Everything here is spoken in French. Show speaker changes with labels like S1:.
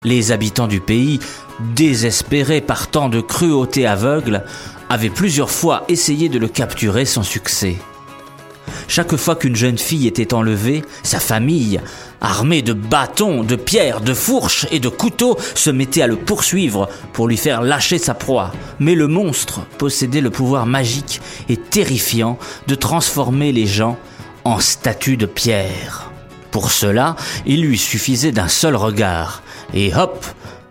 S1: Les habitants du pays, désespérés par tant de cruauté aveugle, avaient plusieurs fois essayé de le capturer sans succès. Chaque fois qu'une jeune fille était enlevée, sa famille, armée de bâtons, de pierres, de fourches et de couteaux, se mettait à le poursuivre pour lui faire lâcher sa proie. Mais le monstre possédait le pouvoir magique et terrifiant de transformer les gens en statues de pierre. Pour cela, il lui suffisait d'un seul regard, et hop,